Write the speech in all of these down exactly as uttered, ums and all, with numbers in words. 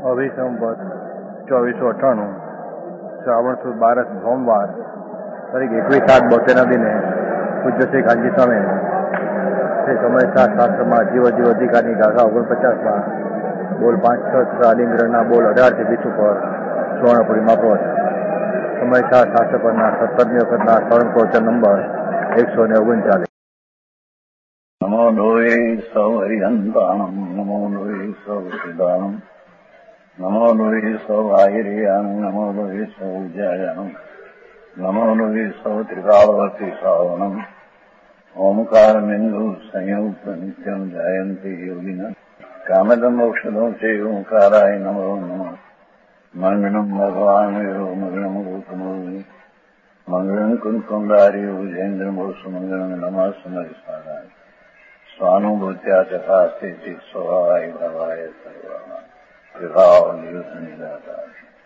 अभी संवत चौबीस सौ अठाणु श्रावण सुद बारस सोमवार तारीख एकवीस सात बोतेर दिने पूज्य श्री कांजी स्वामी श्री समय शास्त्र में जीव जीव अधिकारी गाघा ओगन पचास में बोल पांच छ आलिंग्रह बोल अठार थी बीस पर स्वर्णपुरी में पहुंच समय शास्त्र पर सत्तरमी वखत स्वर्ण प्रवचन नंबर एक सौ ओगन चालीस। नमो लोये सौ हरिहंताणम नमो लोये सौ सिदानम नमो लोये सौ आयर्याम नमो लोये सौ उज्जायाम नमो लोये सौ त्रिकालवर्ती सावनम ओमकार बिंदु संयुक्त नित्यम जायन्ति योगिना कामदम मोक्षदम से ओंकाराय नमो नमः मंगलम भगवान वीरो मंगलम रूपमोहि मंगलम कुंकुंडारी उजेन्द्र मोष मंगलम नमः समरिसाराय स्वानुभूत्या तथा स्थिति स्वभावाय भवाय सर्वा विभाव नियुक्त निराधार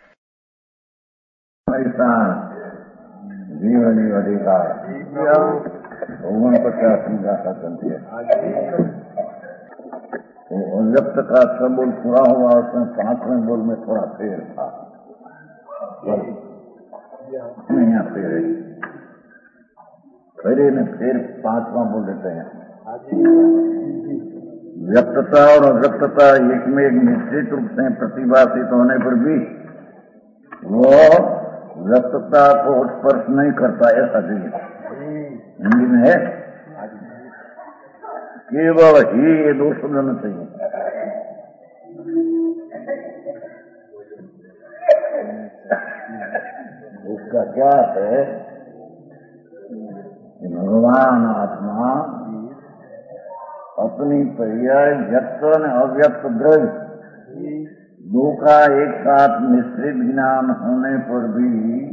ऐसा जीवन अधिकार ओगन पचास का शासन तो अव्यक्त का सबूल पूरा हुआ उसमें पांचवें बोल में थोड़ा फेर था यहाँ फेर फेरे ने फिर पांचवा बोल देते हैं। व्यक्तता और अव्यक्तता एक में एक निश्चित रूप से प्रतिभाषित होने पर भी वो व्यक्तता को स्पर्श नहीं करता ऐसा चाहिए। हिंदी में है केवल ही ये दो शब्द होना चाहिए। उसका क्या है कि भगवान आत्मा अपनी पर्याय व्यक्त और अव्यक्त द्रव्य दो का एक साथ मिश्रित ज्ञान होने पर भी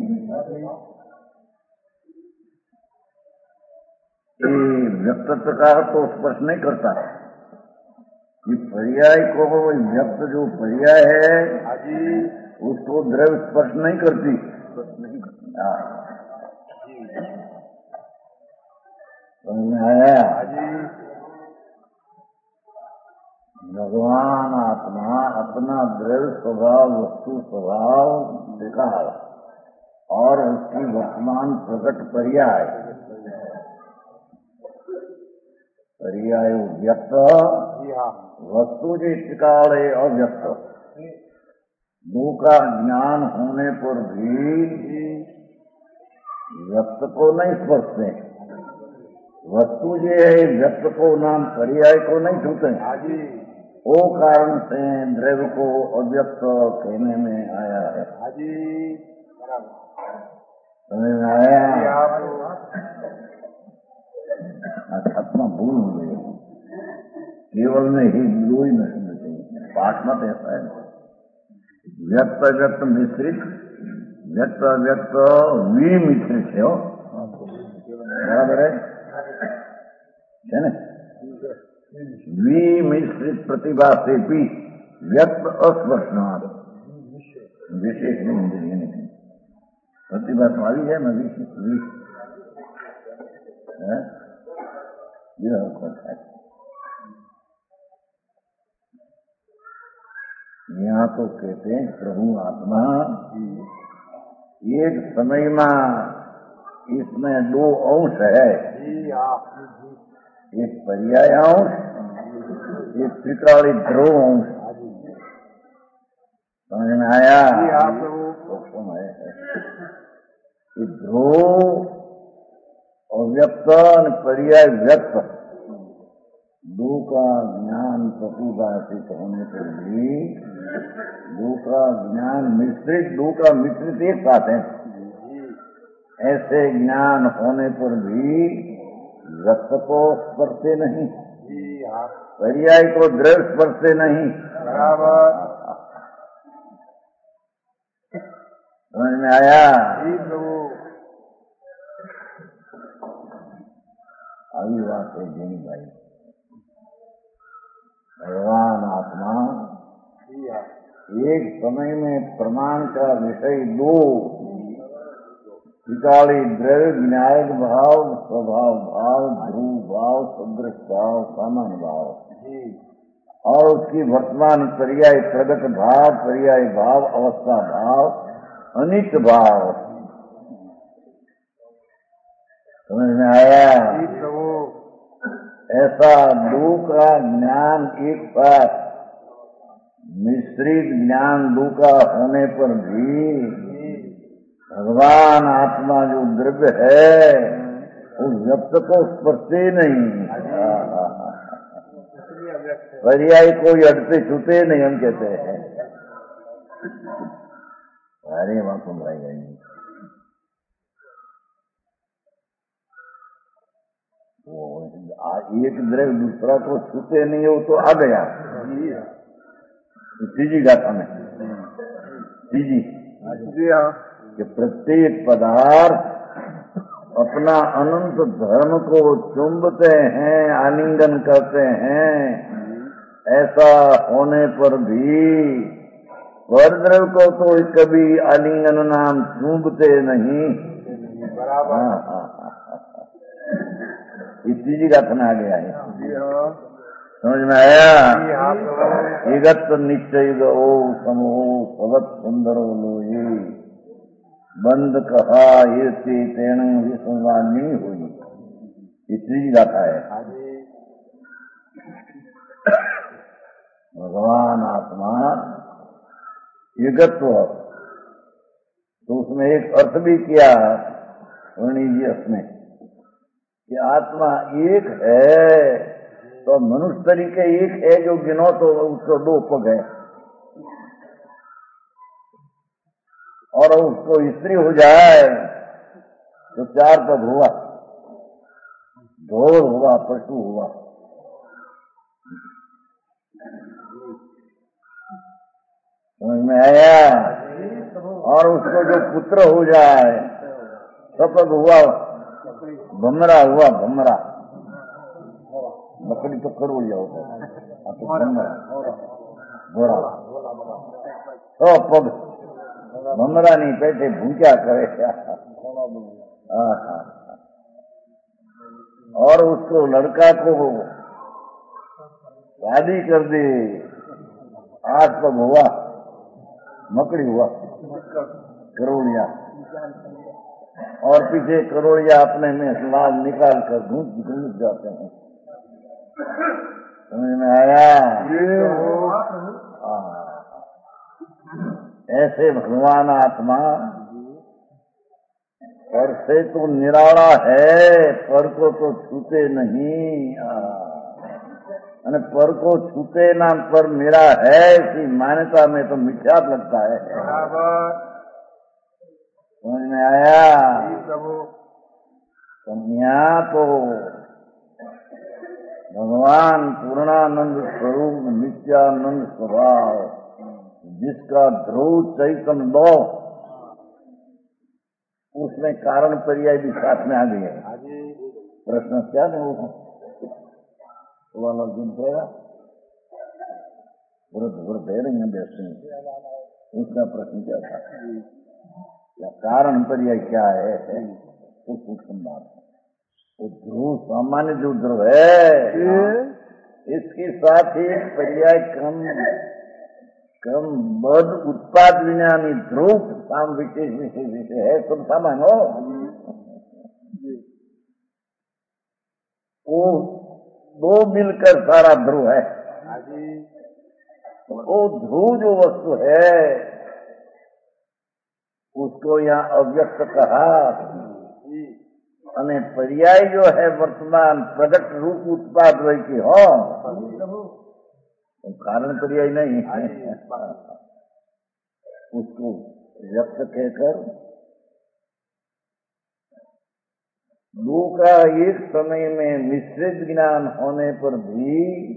ये व्यक्तित्व का तो स्पर्श नहीं करता कि पर्याय को व्यक्त जो पर्याय है उसको द्रव्य स्पर्श नहीं करती। समझ में आया? भगवान आत्मा अपना द्रव्य स्वभाव वस्तु स्वभाव विकार और उसकी वर्तमान प्रकट पर्याय पर्याय व्यक्त वस्तु जी काले अव्यक्त दो का ज्ञान होने पर भी व्यक्त को नहीं स्पर्शते। वस्तु जो है व्यक्त को नाम पर्याय को नहीं छूते। वो कारण से द्रव्य को अव्यक्त कहने में आया है। समझ में आया? आत्मा भूल हो गई केवल में ही दो ही नहीं चाहिए। पाठ मत ऐसा है व्यक्त व्यक्त मिश्रित व्यक्त व्यक्त विमिश्रित है। बराबर है ना? विमिश्रित प्रतिभा से भी व्यक्त अस्पर्शनाथ विशेष नहीं प्रतिभा स्वाभाविक है ना विशेष यहाँ तो कहते हैं प्रभु आत्मा एक समय में इसमें दो अंश है। एक पर्याय अंश एक त्रिकाली ध्रुव अंश। समझ में आया? ध्रुव अव्यक्त पर्याय व्यक्त दो का ज्ञान प्रतिभाषित होने पर भी दो का ज्ञान मिश्रित दो का मिश्रित एक साथ है। ऐसे ज्ञान होने पर भी व्यक्त को स्पर्शे नहीं पर्याय को द्रव्य स्पर्शे नहीं। बराबर समझ में आया? अभी बात है जिन भाई भगवान आत्मा एक समय में प्रमाण का विषय दो त्रिकाली द्रव्य विनायक भाव स्वभाव भाव ध्रुव भाव सदृश भाव सामान्य भाव और उसकी वर्तमान पर्याय प्रगट भाव, पर्याय भाव, अवस्था भाव, अनित भाव। समझ में आया? ऐसा दो का ज्ञान एक साथ मिश्रित ज्ञान दो का होने पर भी भगवान आत्मा जो द्रव्य है वो व्यक्त को स्पर्शे नहीं, पर्याय कोई अड़ते छूते नहीं, हम कहते हैं। अरे वहां तुम रह गई, वो एक द्रव्य दूसरा को छूते नहीं हो तो आ गया तीजी गाथा में, तीजी कि प्रत्येक पदार्थ अपना अनंत धर्म को चुंबते हैं, आलिंगन करते हैं। ऐसा होने पर भी परद्रव्य को तो कभी आलिंगन नाम चुंबते नहीं। बराबर तीजी गाथा में आ गया है, समझ में आया? विगत निश्चय गो समो पवत सुंदरो लोये बंद कहा ये तेण विसंवाद नहीं हुई। तीसरी गाथा है। भगवान आत्मा एकत्व, तो उसमें एक अर्थ भी किया वर्णी जी उसने कि आत्मा एक है तो मनुष्य तरीके एक है, जो गिनो तो उसको दो पग है, और उसको स्त्री हो जाए तो चार पग हुआ, ढोल हुआ, पशु हुआ। समझ में आया? और उसको जो पुत्र हो जाए सपग हुआ, भमरा हुआ, भमरा। बकरी तो करोड़िया होता है, तो भमरा घोड़ा तो पग, भमरा नहीं बैठे भूखा करे। और उसको लड़का को शादी कर दे, आठ पग हुआ, मकड़ी हुआ, करोड़िया। और पीछे करोड़िया अपने में लाल निकाल कर घूस घूस जाते हैं। समझ में आया? ऐसे भगवान आत्मा पर से तो निराला है, पर को तो छूते नहीं। अने पर को छूते ना पर मेरा है, ऐसी मान्यता में तो मिथ्या लगता है। समझ में आया? कन्या तो भगवान पूर्णानंद स्वरूप नित्यानंद स्वभाव, जिसका ध्रुव चैतन्य दो, उसमें कारण पर्याय भी साथ में आ गए। प्रश्न क्या नहीं वो वाला दिन कहेगा वृद्ध वृद्ध है नहीं बैठते, उसका प्रश्न क्या था, या कारण पर्याय क्या है, वो सूक्ष्म बात है। वो ध्रुव सामान्य जो ध्रुव है, इसके साथ ही पर्याय कम कम बद उत्पाद विज्ञानी ध्रुव काम विशेष विशेष विषय है, तुम सामान्य हो। वो दो मिलकर सारा ध्रुव है। वो ध्रुव जो वस्तु है उसको यहाँ अव्यक्त कहा, અને पर्याय जो है वर्तमान प्रगट रूप उत्पाद वही की हो, कारण पर्याय नहीं है। उसको व्यक्त कहकर दो का एक समय में मिश्रित ज्ञान होने पर भी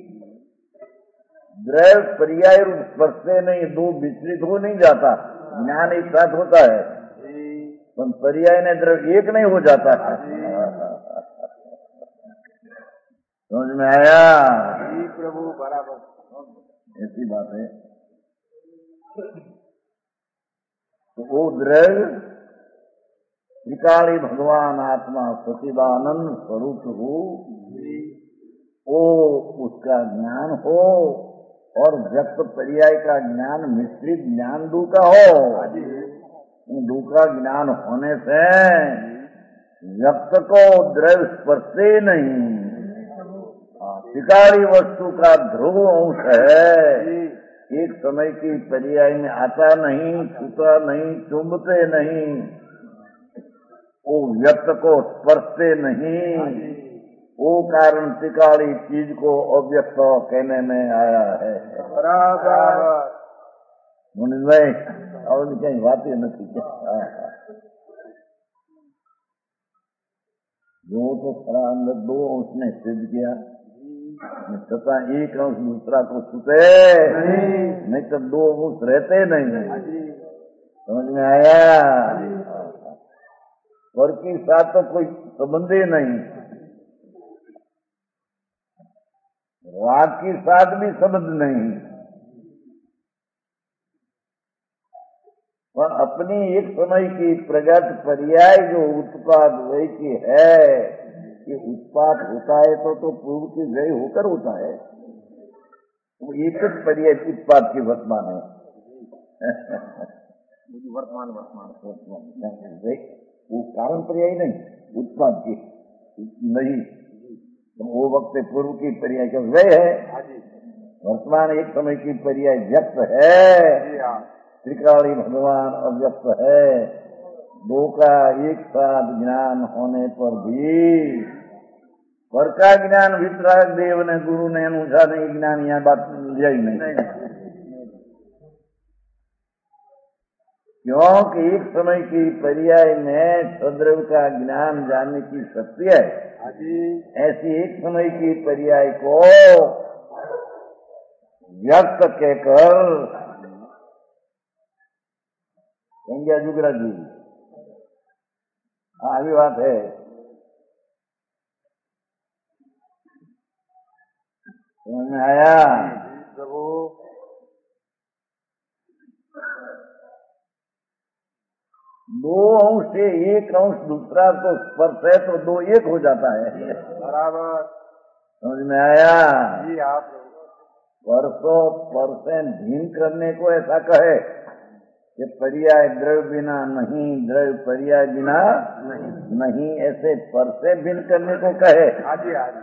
द्रव्य पर्याय रूप स्पर्श से नहीं, दो मिश्रित हो नहीं जाता, ज्ञान एक साथ होता है, पर पर्याय ने द्रव्य एक नहीं हो जाता है। समझ में आया? प्रभु बराबर ऐसी बात है। तो वो द्रव्य त्रिकाली भगवान आत्मा सचिदानंद स्वरूप हो, वो उसका ज्ञान हो, और व्यक्त पर्याय का ज्ञान मिश्रित ज्ञान दू का हो। दू का ज्ञान होने से व्यक्त को द्रव्य स्पर्शे नहीं, शिकारी वस्तु का ध्रुव अंश है, एक समय की पर्याय में आता नहीं, छूता नहीं, चुंबते नहीं, वो व्यक्त को स्पर्शते नहीं, वो कारण त्रिकाली चीज को अव्यक्त कहने में आया है। बराबर मुनीष भाई और कहीं बातें नहीं क्या जो तो खरा अंदर दो अंश ने सिद्ध किया, तथा एक अंश दूसरा को छूते नहीं तो दो अंश रहते नहीं। समझ में आया? स्वर के साथ तो कोई संबंध ही नहीं, राग के साथ भी संबंध नहीं, पर अपनी एक समय की प्रगत पर्याय जो उत्पाद वही की है, ये उत्पाद होता है तो तो पूर्व की व्यय होकर होता है, वो एक ही पर्याय उत्पाद की वर्तमान है। वर्तमान वर्तमान वर्तमान वो कारण पर्याय नहीं, उत्पाद की नहीं, तो वो वक्त पूर्व की पर्याय का व्यय है। वर्तमान एक समय की पर्याय व्यक्त है, त्रिकाली भगवान अव्यक्त है। दो का एक साथ ज्ञान होने पर भी पर का ज्ञान वितराग देव ने गुरु ने अनुसार नहीं ज्ञान, यह बात यही नहीं, क्योंकि एक समय की पर्याय में सद्रव का ज्ञान जानने की शक्ति है, ऐसी एक समय की पर्याय को व्यक्त कहकर कहेंगे जुगरा जी। हाँ अभी बात है, समझ में आया प्रभु? दो अंश से एक अंश दूसरा को स्पर्श है तो दो एक हो जाता है। बराबर समझ में आया? जी आप परसों परसेंट भिन्न करने को ऐसा कहे कि पर्याय द्रव्य बिना नहीं, द्रव्य पर्याय बिना नहीं, नहीं ऐसे परसे भिन्न करने को कहे। आजी आजी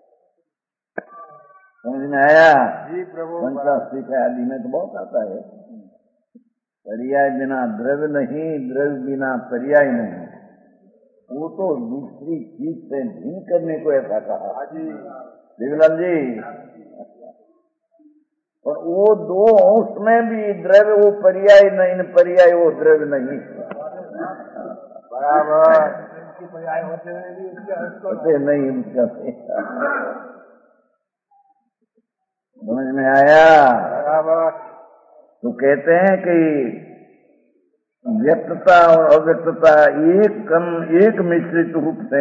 समझ में आया? जी प्रभु। पंचाशी का आदि में तो बहुत आता है, पर्याय बिना द्रव्य नहीं, द्रव्य बिना पर्याय नहीं, वो तो दूसरी चीज से भिन्न करने को ऐसा कहा देवीलाल जी। और वो दो अंश में भी द्रव्य वो पर्याय नहीं, पर्याय वो द्रव्य नहीं, बराबर होते नहीं उसका। समझ में आया? बराबर। तो कहते हैं कि व्यक्तता और अव्यक्तता एक कम एक मिश्रित रूप से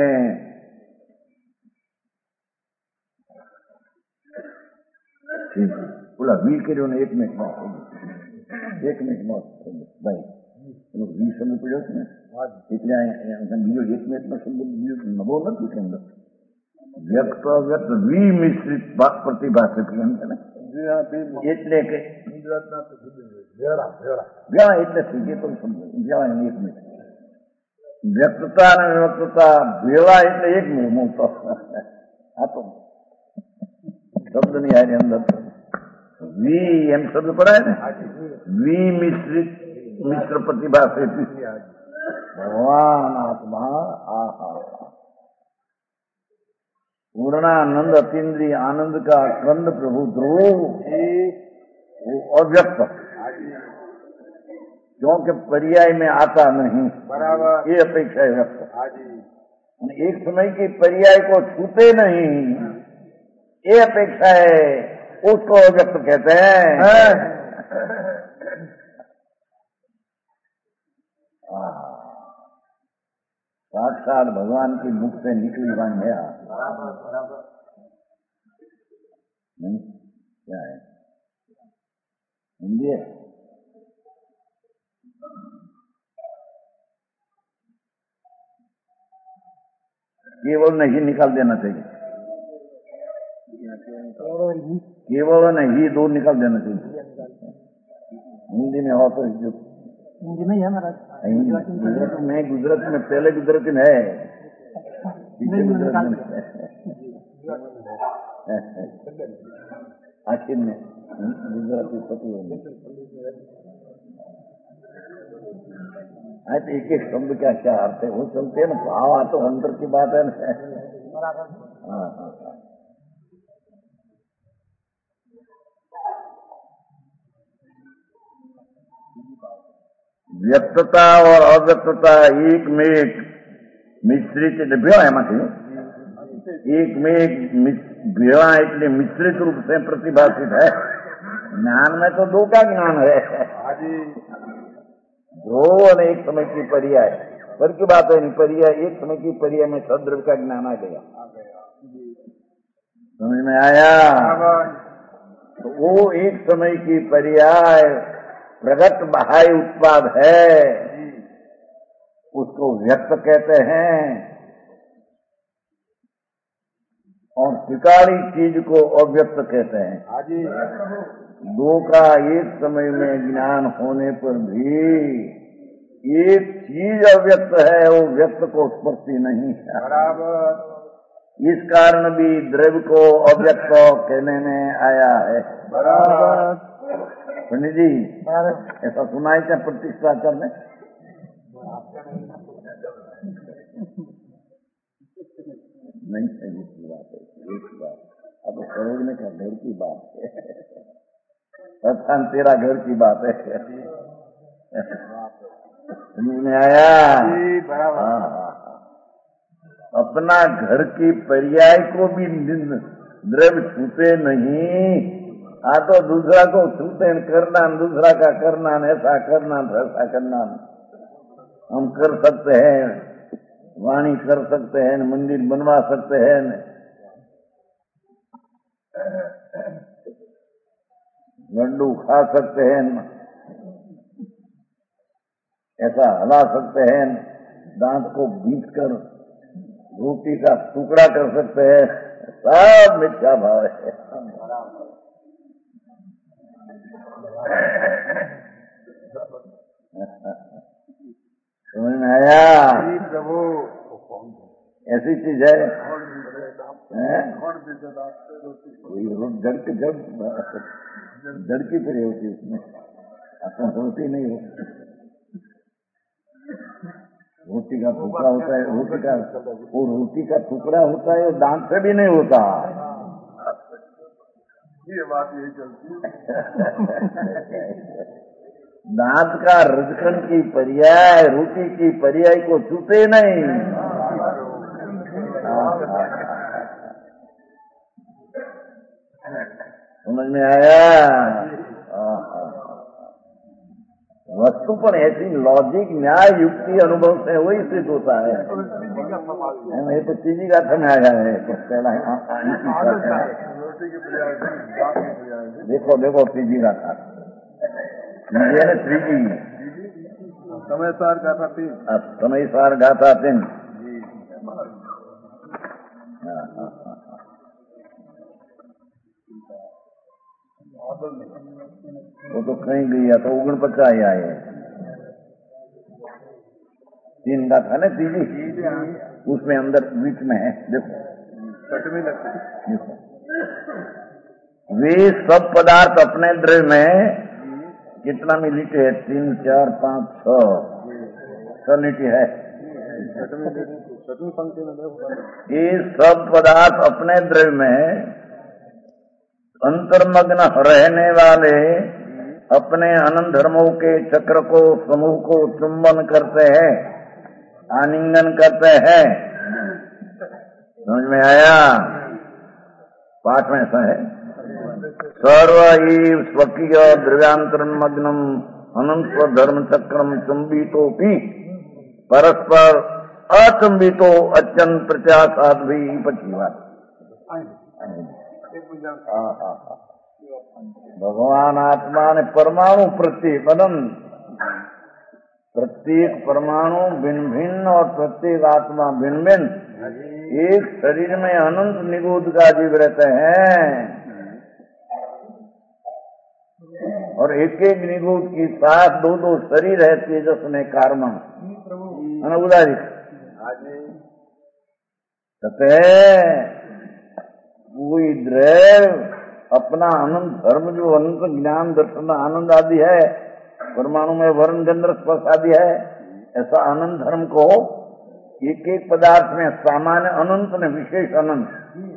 ठीक बोला वी के जो एक मिनट में एक मिनट में भाई वी समझ पड़ो ને એટલે બીજો એક મિનિટનો શબ્દ નવો નથી કે અંદર વ્યક્ત અવ્યક્ત વી મિશ્રિત પ્રતિભા છે એમ છે ને, એટલે કે ભેળા એટલે થઈ ગઈ તો સમજો એક મિનિટ વ્યક્તતા અને વ્યક્તતા ભેળા એટલે એક મિનિટ આ તો શબ્દની હારી અંદર વી એમ શબ્દ પડાય ને, વી મિશ્રિત मिश्र प्रतिभा से भगवान आत्मा आहा पूर्णानंद अतीन्द्रिय आनंद का कंद प्रभु ध्रुव वो अव्यक्त, क्योंकि पर्याय में आता नहीं, बराबर ये अपेक्षा है व्यक्त। एक समय की पर्याय को छूते नहीं, ये अपेक्षा है, उसको अव्यक्त कहते हैं। साक्षात भगवान की मुख से निकली वाणी है। नहीं क्या है हिंदी है? केवल नहीं निकाल देना चाहिए। केवल ने ही दो निकल देना चाहिए। हिंदी में हो तो हिंदी में है महाराज। गुजरात में गुजरात में पहले गुजराती में है, पीछे गुजरात में आखिर में गुजराती पति होंगे। तो एक एक शब्द क्या क्या अर्थ है वो चलते हैं ना, भाव आ तो अंतर की बात है ना। हाँ हाँ हाँ। व्यक्तता और अव्यक्तता एक में एक मिश्रित भेड़ा है, एक में एक भेड़ा એટલે मिश्रित रूप से प्रतिभाषित है। ज्ञान में तो दो का ज्ञान है, दो और एक समय की पर्याय पर की बात है। नहीं पर्याय एक समय की पर्याय में सद्रव्य का ज्ञान आ गया, समझ में आया। तो वो एक समय की पर्याय प्रगट बाह्य उत्पाद है, उसको व्यक्त कहते हैं। और त्रिकाली चीज को अव्यक्त कहते हैं। दो का एक समय में ज्ञान होने पर भी एक चीज अव्यक्त है, वो व्यक्त को स्पर्शी नहीं है। बराबर। इस कारण भी द्रव्य को अव्यक्त कहने में आया है। बराबर पंडित जी, ऐसा सुना है क्या प्रतिष्ठाचार में? नहीं सही की बात है, एक बात अब समझने का घर की बात है, अर्थान तेरा घर की बात है। समझ में आया? हाँ, अपना घर की पर्याय को भी द्रव्य छूते नहीं। आ तो दूसरा को छूते करना, दूसरा का करना, ऐसा करना ऐसा करना हम कर सकते हैं, वाणी कर सकते हैं, मंदिर बनवा सकते हैं, लड्डू खा सकते हैं, ऐसा हला सकते हैं, दांत को बीच कर रोटी का टुकड़ा कर सकते हैं, सब मिथ्या भाव है। समझ में आया? प्रभु ऐसी चीज है, जड़ के जड़ जड़ की तरह होती उसमें, अपना रोटी नहीं होती। रोटी का टुकड़ा होता है, रोटी का वो रोटी का टुकड़ा होता है, वो दांत से भी नहीं होता। ये बात यही चलती। दांत का रजकन की पर्याय रोटी की पर्याय को छूते नहीं। समझ में आया? वस्तु पर ऐसी लॉजिक न्याय युक्ति अनुभव से वही सिद्ध होता है। ये तो चीनी का थन आया है, देखो देखो तीजी का था, त्रिजी समय सार गाथा तीन, समय सार गाथा तीन। वो तो कहीं गया तो उगन पचा ही आए, तीन गाथा ना तीजी, उसमें अंदर बीच में है देखो, देखो वे सब पदार्थ अपने द्रव्य में कितना मिलीट है? तीन चार पाँच छह सलिट है। ये सब पदार्थ अपने द्रव्य में अंतर्मग्न रहने वाले अपने अनंत धर्मों के चक्र को समूह को चुंबन करते हैं, आलिंगन करते हैं। समझ में आया? पाठ में ऐसा है, सर्व एव स्वकीय द्रव्यांतरमग्नम अनंत धर्म चक्रम चुंबितोपि परस्पर अचुंबितो अत्यंत प्रत्यासाद भी पचीवा। भगवान आत्मा ने परमाणु प्रत्येक अनंत, प्रत्येक परमाणु भिन्न भिन्न और प्रत्येक आत्मा भिन्न भिन्न एक शरीर में अनंत निगूढ़ का जीव रहते हैं और एक एक निगूढ़ की साथ दो दो शरीर है तेजस में कार्मा उदाहरित कहते कोई द्रव अपना अनंत धर्म जो अनंत ज्ञान दर्शन आनंद आदि है परमाणु में वर्ण चंद्र स्पर्श आदि है ऐसा आनंद धर्म को एक एक पदार्थ में सामान्य अनंत ने विशेष अनंत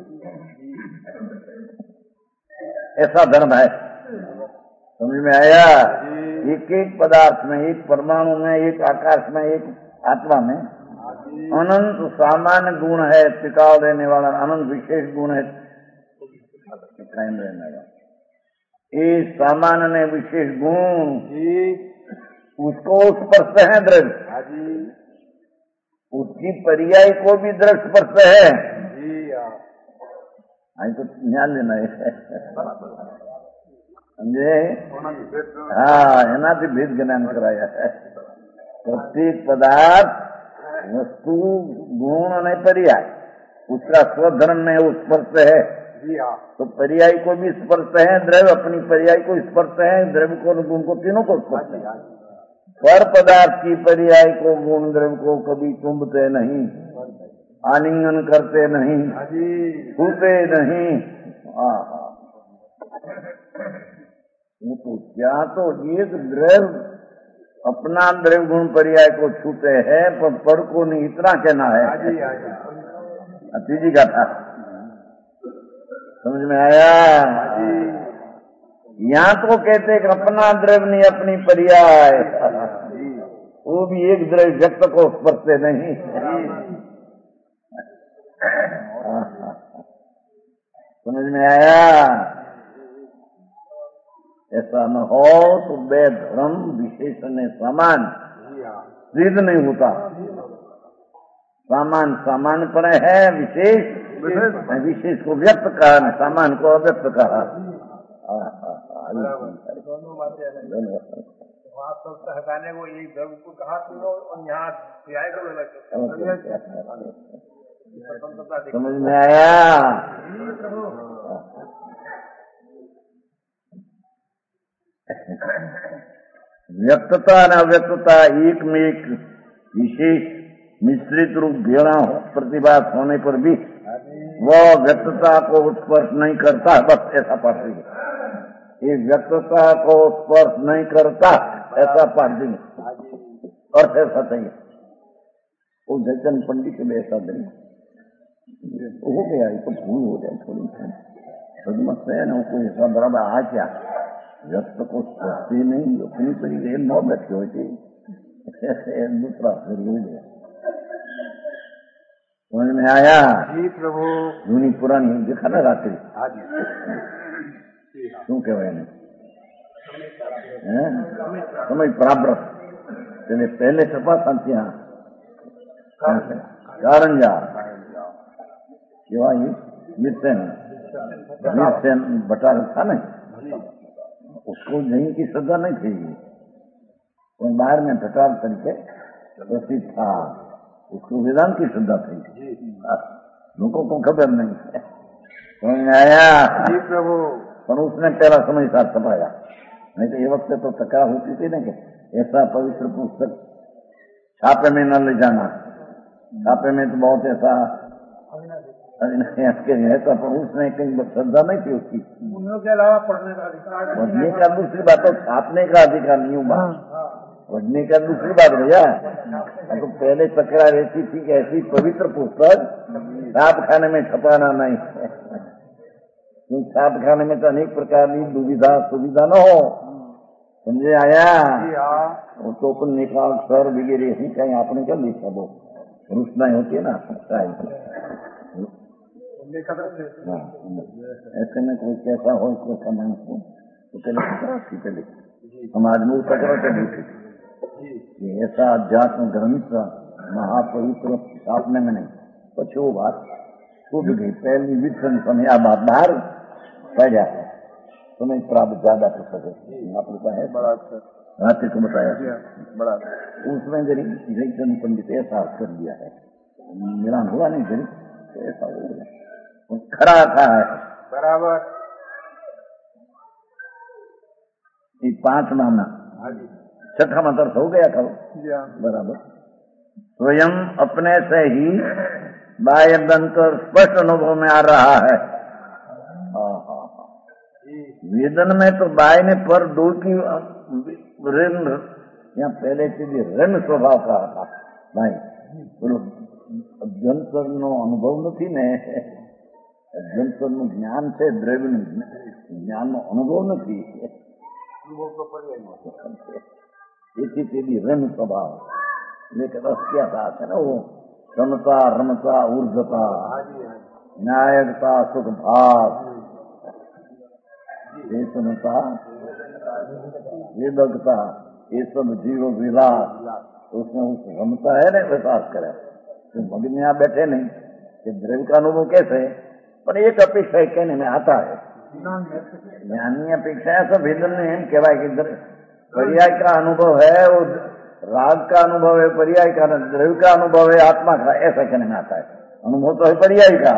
ऐसा धर्म है। समझ में आया? एक एक पदार्थ में एक परमाणु में एक आकाश में एक आत्मा में अनंत सामान्य गुण है टिकाव देने वाला अनंत विशेष गुण है कायम रहने वाला। ये सामान्य ने विशेष गुण उसको स्पर्श है द्रव्य उसकी पर्याय को भी द्रव्य स्पर्श है। आई तो ध्यान लेना है समझे? हाँ एनाથી भेद ज्ञान कराया है। प्रत्येक पदार्थ वस्तु गुण और पर्याय उसका स्वधर्म में वो स्पर्श है तो पर्याय को भी स्पर्श है द्रव्य अपनी पर्याय को स्पर्श है द्रव्य को गुण को तीनों को स्पर्श है। पर पदार्थ की पर्याय को गुण द्रव्य को कभी चुंबते नहीं आलिंगन करते नहीं छूते नहीं। वो तो क्या तो एक द्रव्य अपना द्रव्य गुण पर्याय को छूते हैं पर पर को नहीं इतना कहना है। तीजी का था समझ में आया? यहाँ तो कहते कि अपना द्रव्य नहीं अपनी पर्याय वो भी एक द्रव्य व्यक्त को स्पर्शते नहीं। समझ में आया? ऐसा न हो तो वे धर्म विशेषण समान सिद्ध नहीं होता। सामान सामान्य पर है विशेष विशेष को व्यक्त कहा सामान को अव्यक्त कहा। हटाने को एक द्रव्य को कहा और यहाँ पर्याय को अलग समझ में आया? व्यक्तता और अव्यक्तता एक में एक विशेष मिश्रित रूप घेरा प्रतिभास होने पर भी वह व्यक्तता को स्पर्श नहीं करता बस ऐसा पाठ देंगे। ये व्यक्तता को स्पर्श नहीं करता ऐसा पाठ देंगे और ऐसा चाहिए वो जयचंद पंडित में ऐसा देंगे हो गया तो भूल हो जाए थोड़ी सदमत है ना कोई ऐसा बराबर आ क्या व्यक्त को स्पर्शते नहीं अपनी तरीके नौ बैठे होते दूसरा फिर हो गया। समझ में आया? जी प्रभु जूनी पुरानी देखा ना रात्रि શું કહેવાય એને સમય પ્રાપ્ત તેને પહેલે છપાતા ત્યાં કારંજા કેવા મીરસેન मीरसेन बटा था ना उसको जैन की श्रद्धा नहीं थी और बाहर में भटार करके प्रसिद्ध था उसको वेदांत की श्रद्धा थी लोगों को खबर नहीं समझ आया? जी प्रभु पर उसने पहला समय साथ छपाया नहीं तो ये वक्त तो तकरार होती थी ना कि ऐसा पवित्र पुस्तक छापे में न ले जाना छापे में तो बहुत ऐसा है तो पर उसने कहीं श्रद्धा नहीं थी उसकी के अलावा पढ़ने का अधिकार पढ़ने का दूसरी बात तो छापने का अधिकार नहीं हुआ पढ़ने का दूसरी बात भैया तो पहले तकरार ऐसी थी कि ऐसी पवित्र पुस्तक छाप खाने में छपाना नहीं छाप खाने में तो अनेक प्रकार की दुविधा सुविधा न हो समझे आया? वो तो अपन निकाल सर वगैरह ही कहीं आपने क्या लिखा वो रुचनाएं होती है ना ऐसे में कोई कैसा हो कोई सामान हो तो पहले तकरार थी पहले समाज में तकरार चली थी ऐसा अध्यात्म ग्रंथ महापवित्र छापने में नहीं पछो बात छूट गई पहली विधन समय बात बाहर पै जाता समय प्राप्त ज्यादा कर सके आपको है बड़ा रात्रि को बताया बड़ा उसमें जरिए पंडित ऐसा कर दिया है मिलान हुआ नहीं फिर तो ऐसा हो गया खरा था है बराबर ये पांच मामला छठा मंत्र हो गया था बराबर स्वयं अपने से ही बाह्य अंतर स्पष्ट अनुभव में आ रहा है। वेदन में तो बाह्य ने पर दो की ऋण या पहले से ऋण स्वभाव का था भाई बोलो अभ्यंतर नो अनुभव नहीं ने अभ्यंतर નું જ્ઞાન છે દ્રવ્ય જ્ઞાન નો અનુભવ નથી એથી તેની રણ સ્વભાવ લેકિન અસ્ક્યાતા છે ને वो समता रमता ऊर्जता न्यायता सुख भाव वेतनता वेदकता ये सब जीव विलास उसमें उस रमता है ना विकास करे तो मग में आप बैठे नहीं कि द्रव्य का अनुभव कैसे पर एक अपेक्षा कहने में आता है ज्ञान की अपेक्षा ऐसा भेदन नहीं है कहवा कि पर्याय का अनुभव है वो राग का अनुभव है पर्याय का द्रव्य का अनुभव है आत्मा का ऐसा कहने में आता है अनुभव तो है पर्याय का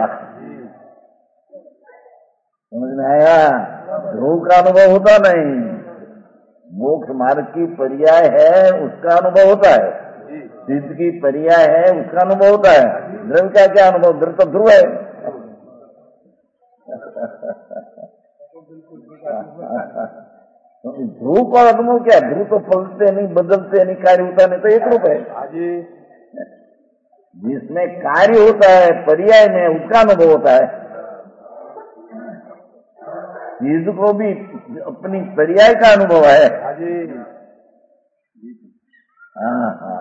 समझ में आया ध्रुव का अनुभव होता नहीं मोक्ष मार्ग की पर्याय है उसका अनुभव होता है सिद्ध की पर्याय है उसका अनुभव होता है द्रव्य का क्या अनुभव द्रव्य तो ध्रुव है ध्रुव का अनुभव क्या ध्रुव तो फलते नहीं बदलते नहीं कार्य होता नहीं तो एक रूप है जिसमें कार्य होता है पर्याय में उसका अनुभव होता है सिद्ध को भी अपनी पर्याय का अनुभव है हाँ हाँ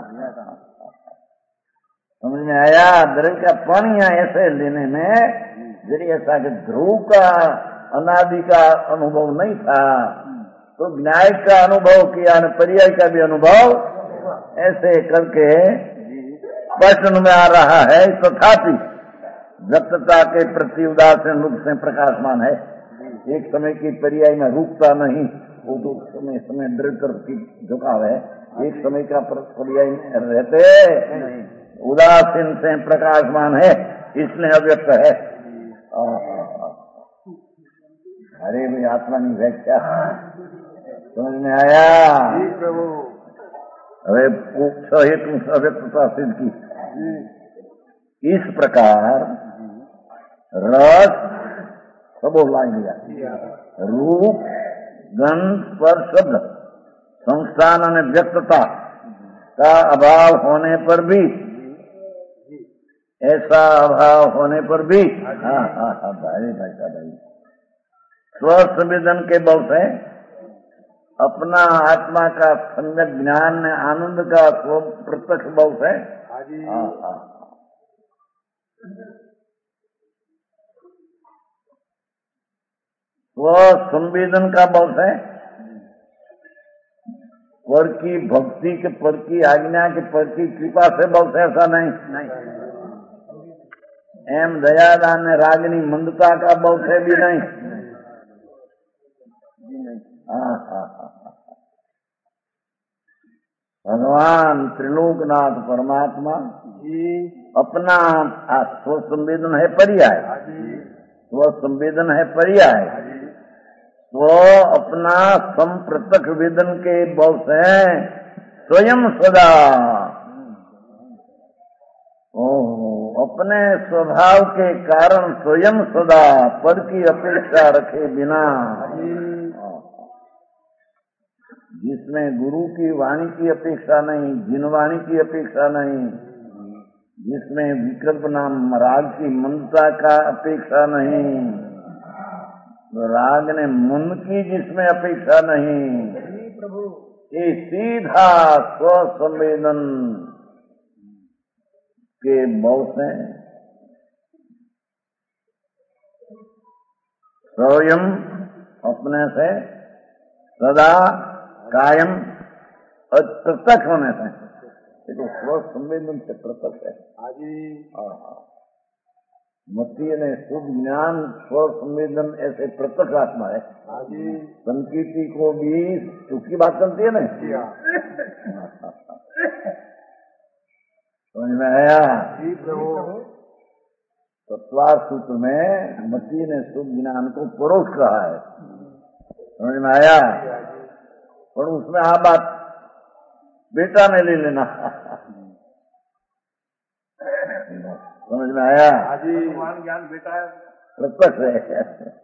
समझ में आया द्रव्य का पानी यहाँ ऐसे लेने में यदि ऐसा कि ध्रुव का अनादि का अनुभव नहीं था तो न्याय का अनुभव किया पर्याय का भी अनुभव ऐसे करके प्रश्न में आ रहा है तथापि व्यक्तता के प्रति उदासीन रूप से प्रकाशमान है एक समय की पर्याय में रूपता नहीं वो तो समय समय दृढ़ की झुकाव है एक समय का पर्याय में रहते उदासीन से प्रकाशमान है इसलिए अव्यक्त है अरे भाई आत्मा नहीं व्याख्या समझ में आया अरे हेतु अव्यक्तता सिद्ध की इस प्रकार रस सब लाई दिया रूप गंध स्पर्श शब्द संस्थान और व्यक्तता का अभाव होने पर भी ऐसा अभाव होने पर भी हाँ हाँ हाँ भाई भाई का भाई स्वसंवेदन के बल से अपना आत्मा का सम्यक ज्ञान आनंद का स्व प्रत्यक्ष बल से हाँ हाँ स्व संवेदन का बल है पर की भक्ति के पर की आज्ञा के पर की कृपा से बल से ऐसा नहीं नहीं एम दयादान रागनी मंदता का बल से भी नहीं हाँ हाँ हाँ भगवान त्रिलोकनाथ परमात्मा अपना स्व संवेदन है पर्याय स्व संवेदन है पर्याय वो अपना संप्रत्यक्ष वेदन के बल से स्वयं सदा ओ अपने स्वभाव के कारण स्वयं सदा पद की अपेक्षा रखे बिना जिसमें गुरु की वाणी की अपेक्षा नहीं जिन वाणी की अपेक्षा नहीं जिसमें विकल्प नाम राग की मनता का अपेक्षा नहीं राग ने मन की जिसमें अपेक्षा नहीं ये सीधा स्व संवेदन के बल से स्वयं अपने से सदा कायम और प्रत्यक्ष होने से ये तो स्व संवेदन से प्रत्यक्ष है मती ने शुभ ज्ञान स्व संवेदन ऐसे प्रत्यक्ष आत्मा है संकीर्ति को भी सुख की बात करती है ना समझ में आया? तत्वार सूत्र में मती ने शुद्ध ज्ञान को परोक्ष कहा है, समझ में आया? और उसमें आ बात बेटा ने ले लेना, समझ में आया? ज्ञान बेटा है, प्रत्यक्ष है,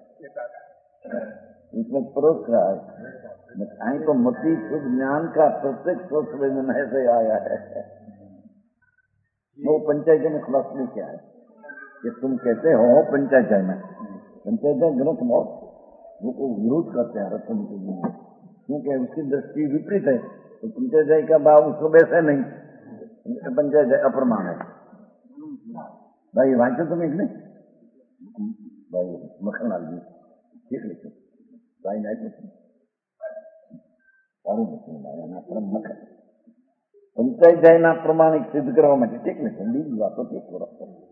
इसमें परोक्ष रहा है। आई तो मती शुद्ध ज्ञान का प्रत्यक्ष स्वयं से आया है। वो पंचायत में खुलास में क्या है कि तुम कहते हो पंचायत में, पंचायत ग्रंथ बहुत वो को विरोध करते हैं रत्न के लिए, क्योंकि उसकी दृष्टि विपरीत है। तो पंचायत का भाव उसको वैसे नहीं, पंचायत अप्रमाण है। भाई वांचो तुम एक नहीं भाई मखनलाल जी ठीक लिखो भाई नहीं मखन पंचायत जाए ना प्रमाणिक सिद्ध કરવા માટે ઠીક ને બીજી વાતો ઠીક કરો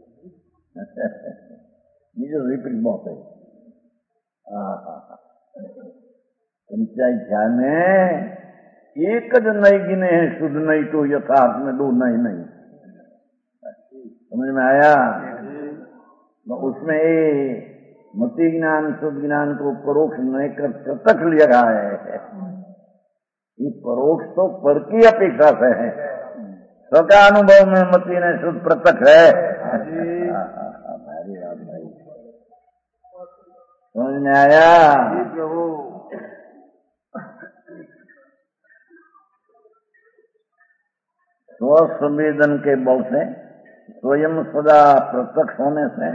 બીજો રિપીટ બહુ થાય। હા હા હા पंचायत जाने एक ज नहीं गिने हैं शुद्ध नहीं तो यथार्थ में दो नहीं नहीं, समझ में आया? उसमें ये मति ज्ञान शुद्ध ज्ञान को परोक्ष नहीं कर प्रत्यक्ष लिया गया है। ये परोक्ष तो पर की अपेक्षा से है, सबका अनुभव में मति ने शुद्ध प्रत्यक्ष है। भारी बात भाई, समझ में आया? स्व संवेदन के बल से स्वयं सदा प्रत्यक्ष होने से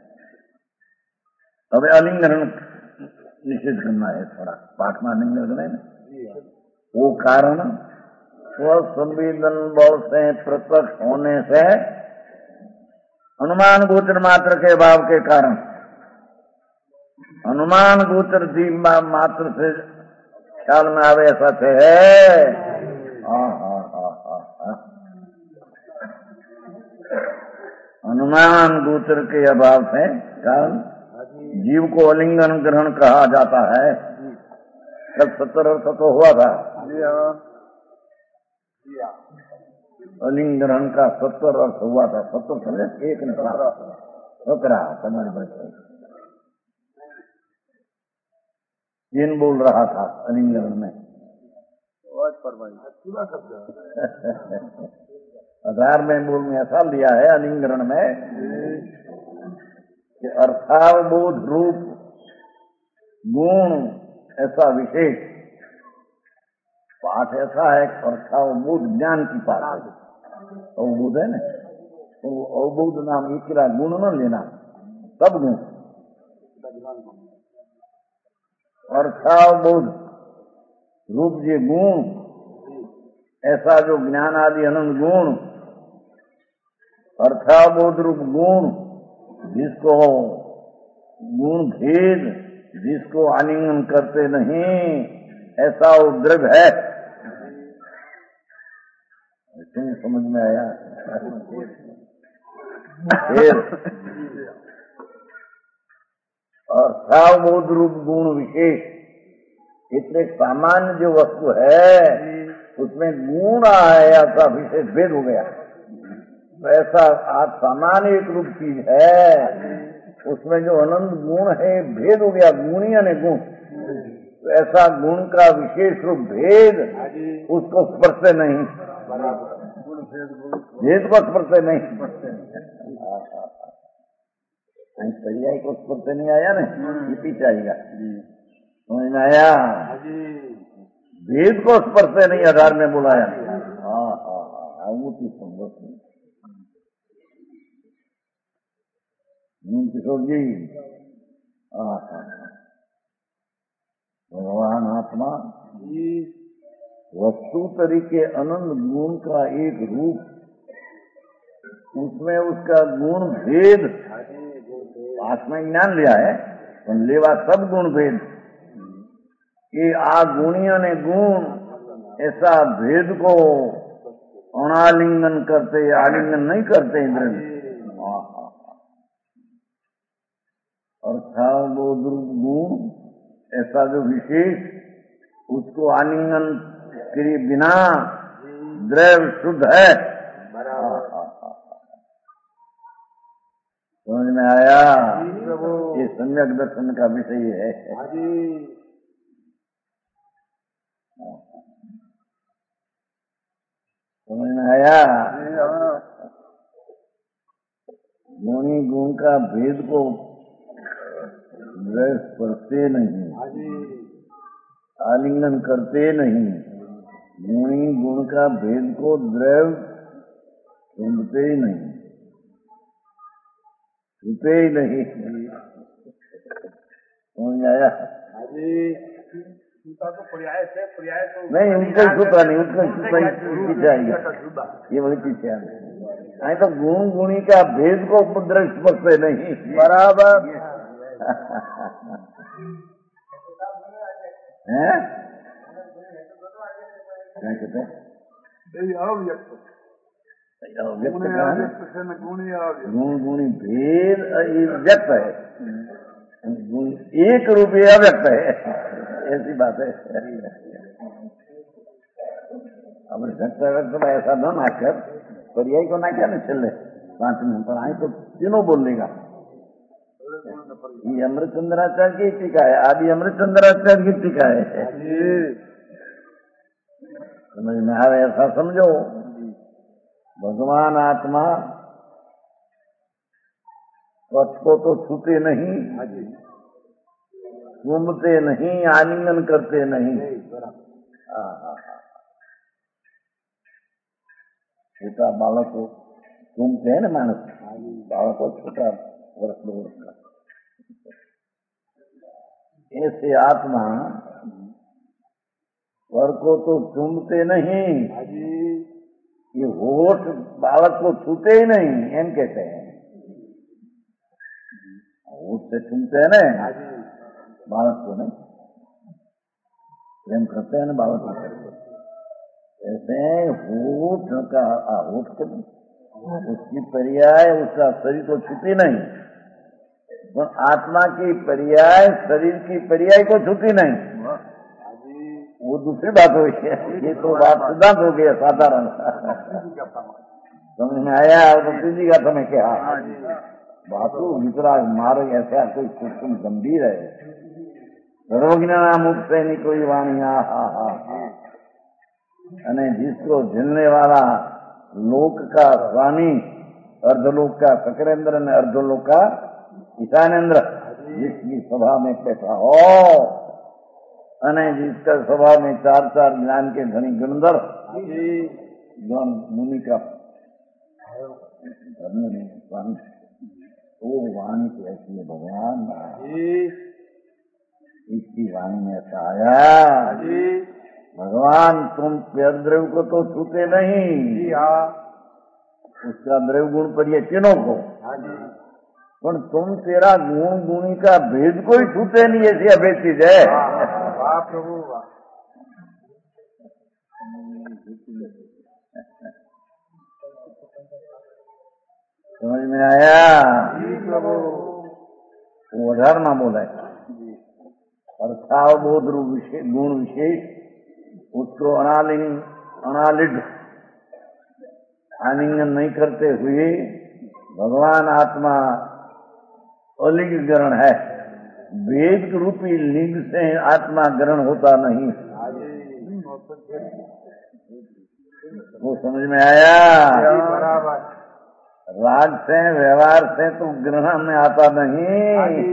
अब अलिंगन निषेध करना है, थोड़ा पाठ में अलिंगन करना है ना, वो कारण स्व संवेदन बल से प्रत्यक्ष होने से अनुमान गोचर मात्र के भाव के कारण अनुमान गोचर जीव मात्र से ख्याल में आवे ऐसा है। हाँ हाँ हाँ हाँ अनुमान गोचर के अभाव से कारण जीव को अलिंगन ग्रहण कहा जाता है। कल सत्तर अर्थ तो हुआ था, अलिंग ग्रहण का सत्तर अर्थ हुआ था। सत्तर समझे एक ने सत्रह तुम्हारी बच्चे तीन बोल रहा था अलिंगन में हजार में बोल में ऐसा लिया है अलिंगन में कि अर्थावबोध रूप गुण ऐसा विशेष पाठ ऐसा है। अर्थावबोध ज्ञान की पाठ है, अवबोध है ना, तो अवबोध नाम इकरा गुण न लेना, सब गुण अर्थावबोध रूप ये गुण ऐसा जो ज्ञान आदि अनंत गुण अर्थावबोध रूप गुण जिसको गुण भेद जिसको आलिंगन करते नहीं ऐसा वो द्रव्य है। तुम्हें समझ में आया? अर्थावबोध रूप गुण विशेष इतने सामान्य जो वस्तु है उसमें गुण आया ऐसा विशेष भेद हो गया। तो ऐसा आज सामान्य एक रूप चीज है उसमें जो अनंत गुण है भेद हो गया, गुणी ने गुण। तो ऐसा गुण का विशेष रूप भेद उसको स्पर्श नहीं, भेद को स्पर्श नहीं, पर्याय को स्पर्श नहीं आया ना, ये पीछे आएगा, समझ में आया? भेद को स्पर्श नहीं आधार में बुलाया। हाँ हाँ हाँ वो की संगत नहीं। किशोर जी हाँ हाँ भगवान आत्मा वस्तु तरीके अनंत गुण का एक रूप, उसमें उसका गुण भेद आत्मा ज्ञान लिया है तो लेवा सब गुण भेद ये आ गुणियों ने गुण ऐसा भेद को अनालिंगन करते आलिंगन नहीं करते इंद्र अर्थावबोध गुण ऐसा जो विशेष उसको आलिंगन के बिना द्रव्य शुद्ध है। में आया? ये सम्यक दर्शन का विषय है। समझ में आया? गुणी गुण का भेद को स्पर्शते नहीं, आलिंगन करते नहीं। गुणी गुण का भेद को द्रव सुनते ही नहीं, छूते ही नहीं। समझ में आया? नहीं, उनको छूता नहीं, उनको छूता ही पीछे आएगा, ये वही पीछे आएगा। नहीं तो गुण गुणी का भेद को उपद्रव स्पर्श नहीं। बराबर है। क्या कहते हैं? गुण गुणी भेद व्यक्त है, एक रूप अव्यक्त है, ऐसी बात है। अब व्यक्त व्यक्त ऐसा न नाकर पर्याय को ना क्या न चले पांच मिनट पर आए तो तीनों बोल लेगा। ये अमृतचंद्राचार्य की टीका है, आदि अमृतचंद्राचार्य की टीका है। समझ में आवे ऐसा समझो। भगवान आत्मा स्वच्छ को तो छूते नहीं, घूमते नहीं, आलिंगन करते नहीं। छोटा बालक को घूमते हैं ना मानस, बालक को छोटा वर्ष दो वर्ष का, ऐसे आत्मा स्वर को तो चूमते नहीं, ये होठ बालक को छूते ही नहीं, एम कहते हैं। होठ से चूमते हैं ना बालक को, नहीं प्रेम करते हैं ना बालक को, ऐसे होठ का होठ के उसकी पर्याय उसका शरीर को छूती नहीं, तो आत्मा की पर्याय शरीर की पर्याय को छूती नहीं, वो दूसरी बात हुई है। ये तो बात सिद्धांत हो गया साधारण। समझ में आया? और जी का समय क्या बातों वितराग मार्ग ऐसा कोई सूक्ष्म गंभीर है। सर्वज्ञान मुक्त नहीं कोई वाणिया, हा हा हा। अने जिसको झेलने वाला लोक का स्वामी, अर्धलोक का सकरेंद्र ने अर्धलोक का ईशानेन्द्र, जिसकी सभा में बैठा हो, अने जिसका सभा में चार चार ज्ञान के धनी गंधर्व गण मुनि का धर्म में स्वामी, वो वाणी तो ऐसी है भगवान, इसकी वाणी में ऐसा आया। भगवान तुम प्यार द्रव्य को तो छूते नहीं, उसका द्रव्य गुण पर ये तीनों को, पर तुम तेरा गुण गुणी का भेद को ही छूते नहीं, ऐसी अभेद चीज है। प्रभु समझ में आया? वो अधारणा बोला है, अर्थावबोध रूप गुण विशेष उसको अनालिंग अनालिड आलिंगन नहीं करते हुए भगवान आत्मा अलिंग ग्रहण है, वेद रूपी लिंग से आत्मा ग्रहण होता नहीं। वो समझ में आया? राग से व्यवहार से तो ग्रहण में आता नहीं,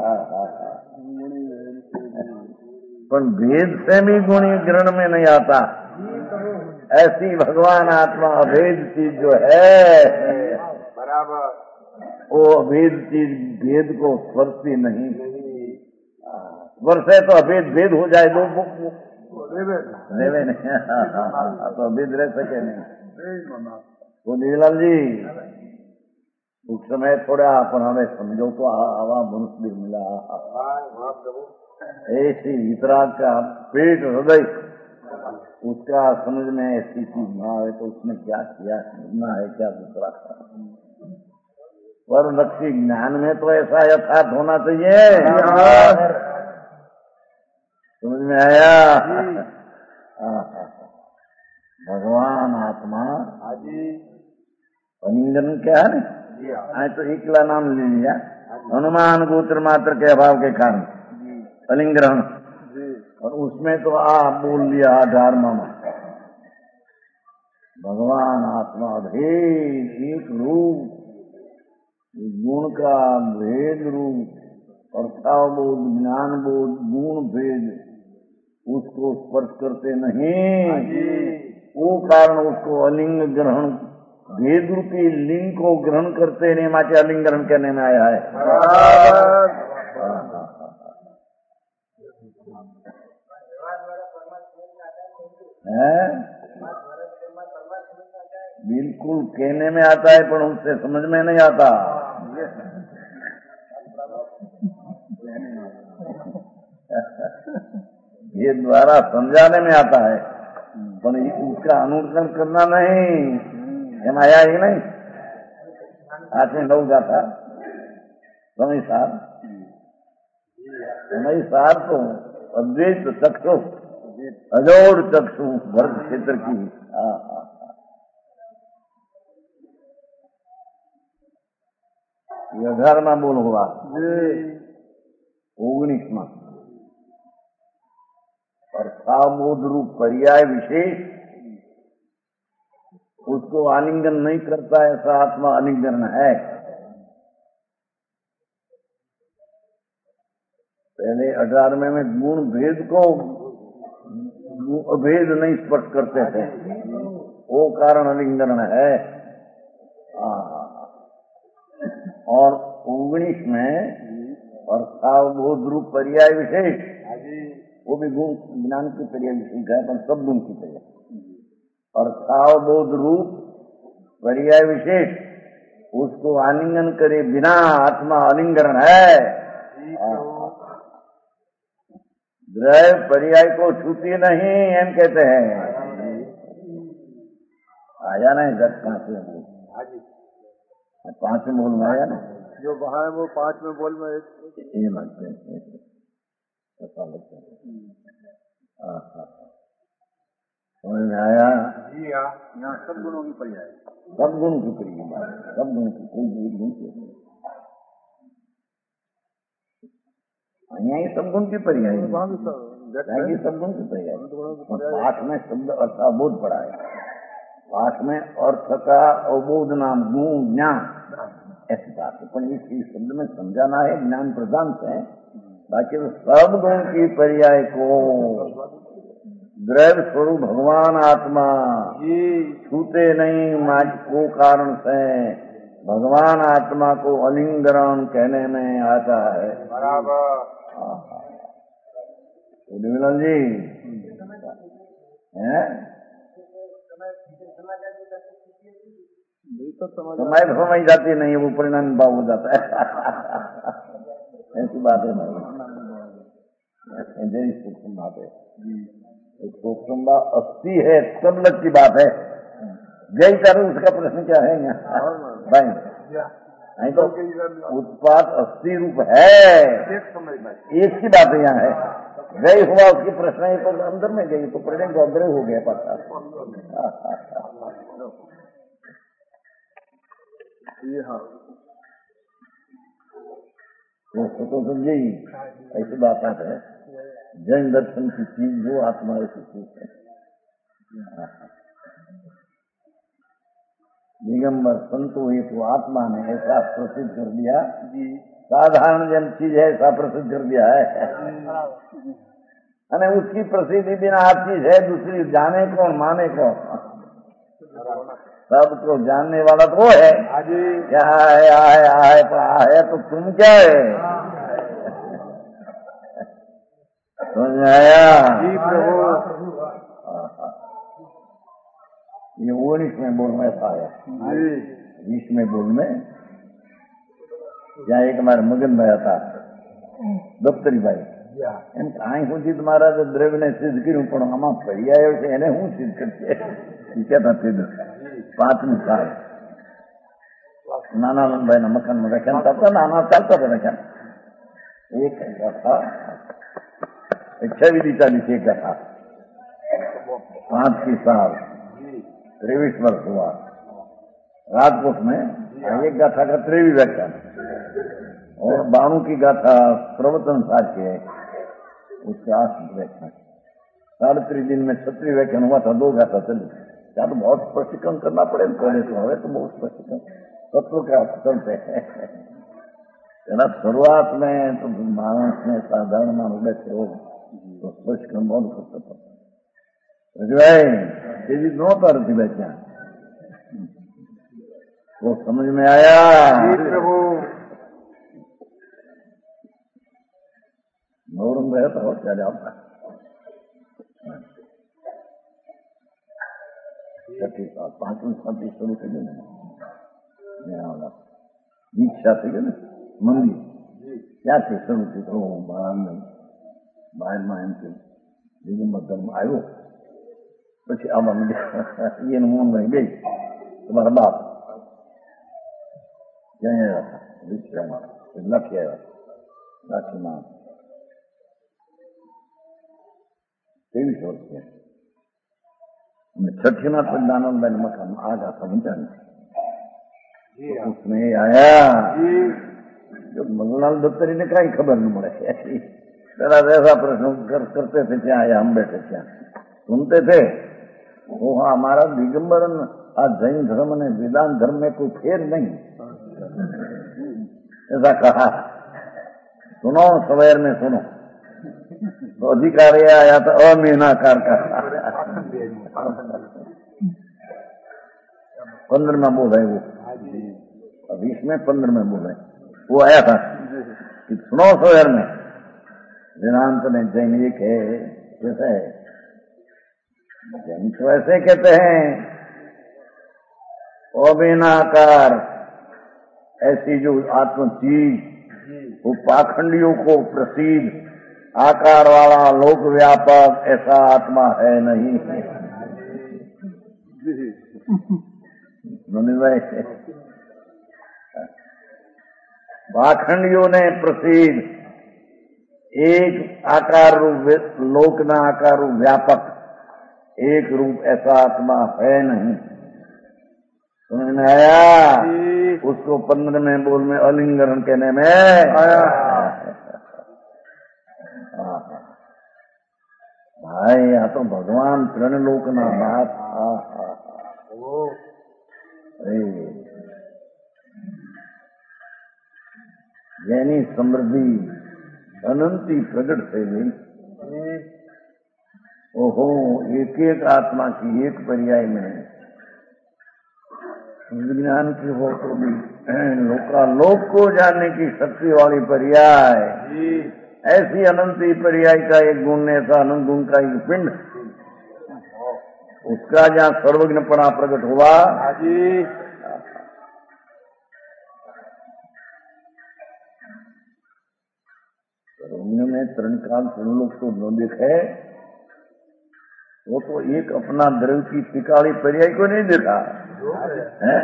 पर वेद से भी गुणी ग्रहण में नहीं आता। ऐसी भगवान आत्मा अभेद चीज जो है, बराबर वो अभेद चीज भेद को स्पर्शती नहीं। वर्षे तो अभेद भेद हो जाए दो रेवे नहीं, तो अभेद रह सके नहीं। तो नीलाल जी उस समय थोड़ा अपन हमें समझो तो आवा मनुष्य भी मिला, ऐसी वितराग का पेट हृदय उसका समझ में ऐसी चीज ना आए तो उसने क्या किया समझना है क्या दूसरा। पर लक्ष्य ज्ञान में तो ऐसा यथार्थ होना चाहिए। समझ में आया? भगवान आत्मा अलिंगन क्या है आज तो एकला नाम ले लिया, अनुमान गोत्र मात्र के अभाव के कारण अलिंग ग्रहण, और उसमें तो आ बोल लिया अठारहवां में भगवान आत्मा भेद एक रूप, गुण का भेद रूप और बोध ज्ञान बोध गुण भेद उसको स्पर्श करते नहीं, वो कारण उसको अलिंग ग्रहण भेद रूपी लिंग को ग्रहण करते नहीं, माचे अलिंग ग्रहण कहने में आया है। है बिल्कुल कहने में आता है पर उससे समझ में नहीं आता। ये द्वारा समझाने में आता है पर उसका अनुकरण करना नहीं, एम आया ही नहीं। आज में लोग जाता समय सार समय सार तो अद्वैत चक्षु अजोड़ चक्षु भरत क्षेत्र की। हाँ हाँ अठारहवां बोल हुआ ओगनीसवां और सावबोध रूप पर्याय विशेष उसको आलिंगन नहीं करता, ऐसा आत्मा आलिंगन है। पहले अठारहवें में गुण भेद को अभेद नहीं स्पर्श करते थे, वो कारण आलिंगन है। और उन्नीस में और सावबोध रूप पर्याय विशेष वो भी गुण ज्ञान की पर्याय विशेष है, पर सब गुण की पर्याय और सावबोध रूप पर्याय विशेष उसको आलिंगन करे बिना आत्मा आलिंगन है। द्रव्य पर्याय को छूती नहीं एम कहते हैं। आया नहीं दस पांच में पांच में बोल में आया ना जो वहाँ है वो पांच में बोल में ये मानते हैं ऐसा लगता है। समझ में आया जी हाँ, यहाँ सब गुणों की पर्याय, सब गुण की पर्याय, सब गुण की कोई भी गुण की यहाँ सब गुण की पर्याय, सब गुण की पर्याय। पाठ में शब्द अर्थ अबोध पड़ा है, पाठ में अर्थ का अबोध नाम गुण ज्ञान ऐसी बात है, पर इस शब्द में समझाना है ज्ञान प्रधान से, बाकी तो सब गुण की पर्याय को द्रव्य स्वरूप भगवान आत्मा छूते नहीं माज को कारण से भगवान आत्मा को अलिंगरण कहने में आता है। बराबर मिलन जी है समय समझ जाती नहीं, वो परिणाम भाव हो जाता है। ऐसी बात है नहीं, सूक्ष्म बात है, एक सूक्ष्म अस्थि है सब लग की बात है। जय चारू उसका प्रश्न क्या है यहाँ भाई, नहीं तो उत्पाद अस्थि रूप है, एक की बात यहाँ है। गई हुआ उसकी प्रश्न है तो अंदर में गई तो प्रश्न को अंदर हो गया पता। तो समझे ऐसी बात है, जैन दर्शन की चीज जो आत्मा ऐसी चीज है। दिगंबर संतो ये तो आत्मा ने ऐसा प्रसिद्ध कर दिया, साधारण जन चीज है ऐसा प्रसिद्ध कर दिया है। अने उसकी प्रसिद्धि बिना हर चीज है, दूसरी जाने कौन माने कौन, सबको जानने वाला तो वो है। क्या है आ है आ है पर आ है तो तुम क्या है, समझ आया? ये उन्नीस में बोल में ऐसा आया, बीस में बोल में जहाँ एक हमारे मगन भाई था दफ्तरी भाई एम कहीं होती तुम्हारा तो द्रव्य ने सिद्ध કર્યું પણ આમાં પર્યાયો છે એને હું સિદ્ધ કરશે क्या था सिद्ध પાંચમી સાલ નાના ભાઈ ના મકાન માં રખ્યા હતા, નાના ચાલતા હતા રખ્યા एक था छवी चालीस एक था पांच की साल त्रेवीस वर्ष हुआ राजकोट में एक गाथा का त्रेवी व्याख्यान और बाणु की गाथा प्रवचन साथ के उसके आठ व्याख्यान साढ़े तीन दिन में छत्री व्याख्यान हुआ था, दो गाथा चली। क्या तो बहुत स्पष्टीकरण करना पड़े पहले तो, हमें तो बहुत स्पष्टीकरण तत्व का चलते हैं। शुरुआत में तो मानस में साधारण मानव बैठे हो तो स्पष्टीकरण बहुत करते पड़ता तेजी न होता रहती व्याख्यान वो समझ में आया। प्रभु नौरंग रहता हो क्या जाता छठी साल पांचवी शादी शुरू થઈ ગઈ ને દીક્ષા થઈ ગઈ ને મંદિર ત્યાંથી શરૂ થઈ ગયું। બહાર બહારમાં એમ કે દિગંબર ધર્મ આવ્યો પછી આવા મંદિર એનું મન રહી ગઈ તમારા બાપ ત્યાં આવ્યા હતા દીક્ષામાં લખી આવ્યા લાઠીમાં तेईस वर्ष के छठी नाथ दानंद मकान आ जाता विचार उसमें आया जो मंगलाल दत्तरी ने कहीं खबर नहीं पड़े जरा ऐसा प्रश्न कर, करते थे क्या आया हम बैठे क्या सुनते थे वो हाँ हमारा दिगंबरन आज जैन धर्म ने वेदांत धर्म में कोई फेर नहीं ऐसा कहा। सुनो सवेर में सुनो तो अधिकारी आया था अमीनाकार का पंद्रह में बोल रहे वो बीस में पंद्रह में बोल रहे वो आया था कि सुनो सवेर में वेदांत ने जैन एक है कैसे है जैन तो ऐसे कहते हैं अमीनाकार ऐसी जो आत्म चीज वो पाखंडियों को प्रसिद्ध आकार वाला लोक व्यापक ऐसा आत्मा है नहीं। भाई पाखंडियों ने प्रसिद्ध एक आकार रूप लोक ना आकार रूप व्यापक एक रूप ऐसा आत्मा है नहीं। समझ में आया? उसको पंद्रह में बोल में अलिंगन कहने में आया। भाई यहाँ तो भगवान त्रिलोक ना बात जैनी समृद्धि अनंती प्रकट से गई। ओहो एक एक आत्मा की एक पर्याय में विज्ञान की हो तो भी लोका लोक को जानने की शक्ति वाली पर्याय ऐसी अनंती पर्याय का एक गुण ऐसा अनंत गुण का एक पिंड उसका जहाँ सर्वज्ञपणा प्रकट हुआ सर्वज्ञ में तरणकाल लोग तो न देखे वो तो एक अपना द्रव्य की तिकाड़ी पर्याय को नहीं देखा है।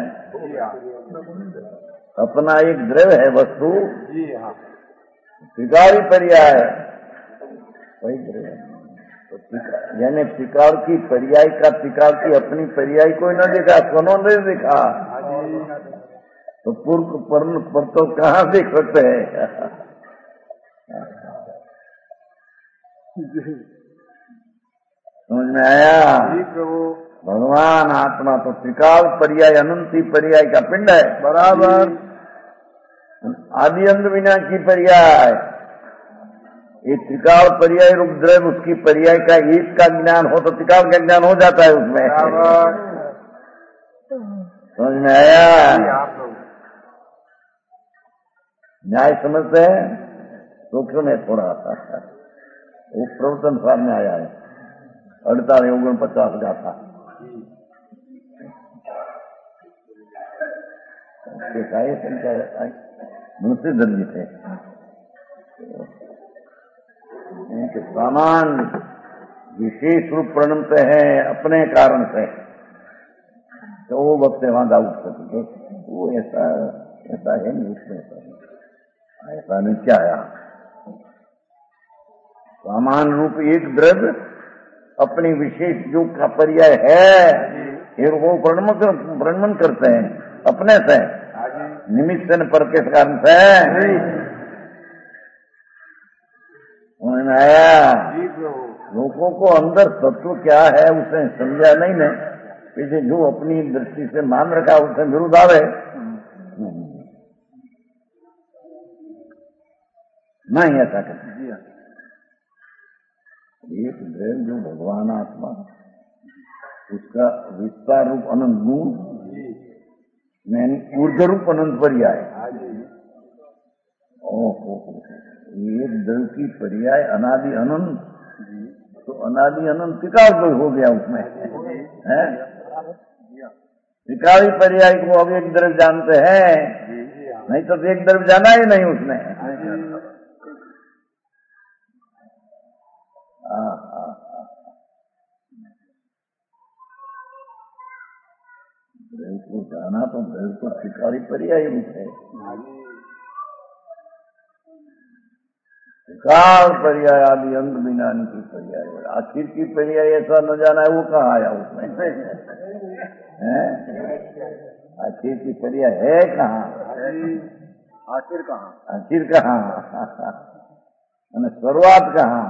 अपना एक द्रव्य है वस्तु त्रिकाल पर्याय वही तो यानी त्रिकाल की पर्याय का त्रिकाल की अपनी पर्याय कोई न देखा कोनो नहीं देखा तो पूर्व पर, पर तो कहाँ देख सकते हैं। समझ में आया? भगवान आत्मा तो त्रिकाल पर्याय अनंती पर्याय का पिंड है बराबर आदि अंत विना की पर्याय एक त्रिकाल पर्याय रूप द्रव्य उसकी पर्याय का एक का ज्ञान हो तो त्रिकाल का ज्ञान हो जाता है उसमें। समझ में आया? न्याय समझते हैं सूक्ष्म है थोड़ा वो प्रवचन सामने आया है अड़तालीस ओगन पचास का था मुंशीधर जी थे इनके सामान विशेष रूप प्रणमते हैं अपने कारण से तो वो वक्त वहां दाऊद करते वो ऐसा ऐसा है नहीं उसमें ऐसा ऐसा नहीं क्या आया सामान रूप एक द्रव्य अपनी विशेष जो का पर्याय है फिर वो प्रणमन प्रणमन करते हैं अपने से निमित्त से न पर किस कारण से समझ में आया। लोगों को अंदर तत्व क्या है उसे समझा नहीं ने, पीछे जो अपनी दृष्टि से मान रखा उससे विरुद्ध आवे नहीं, ऐसा करते। एक द्रव्य जो भगवान आत्मा उसका विस्तार रूप अनंत गुण यानी ऊर्ध रूप अनंत पर्याय। ओहो, एक द्रव्य की पर्याय अनादि अनंत, तो अनादि अनंत त्रिकाल तो हो गया उसमें है। त्रिकाली पर्याय को अब एक द्रव्य जानते हैं, नहीं तो एक द्रव्य जाना ही नहीं उसमें। द्रव्य को जाना तो द्रव्य को त्रिकाली पर्याय रूप है। त्रिकाल पर्याय आदि अंत बिना की पर्याय, आखिर की पर्याय ऐसा न जाना है वो कहाँ आया उसमें है? आखिर की पर्याय है कहाँ? आखिर कहाँ? आखिर कहाँ? शुरुआत कहाँ?